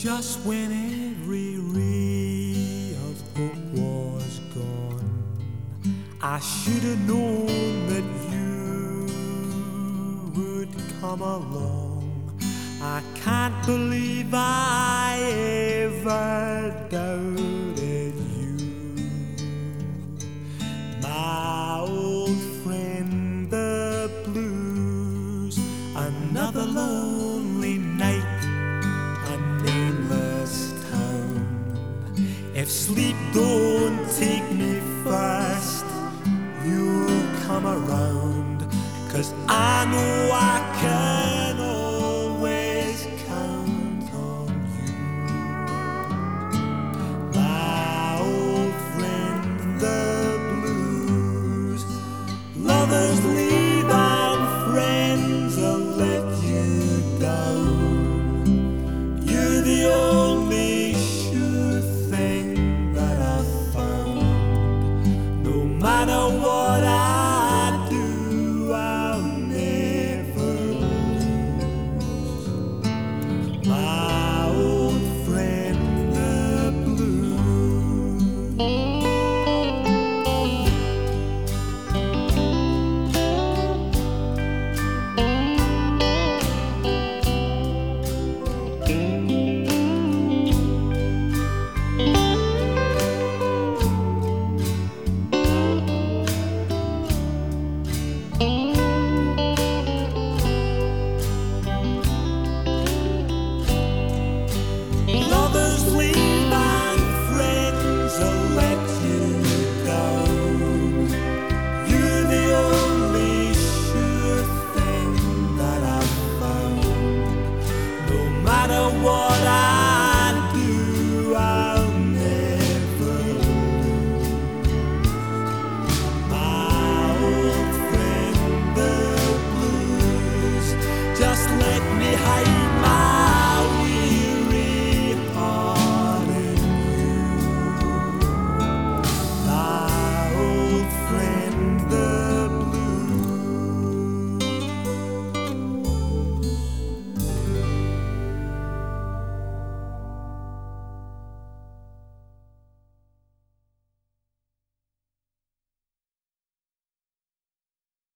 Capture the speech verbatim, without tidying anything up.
Just when every ray of hope was gone, I should have known that you would come along. I can't believe I ever doubted you, my old friend. The blues, another lonely night, a nameless town. If sleep don't take me first, you'll come around, 'cause I know I can.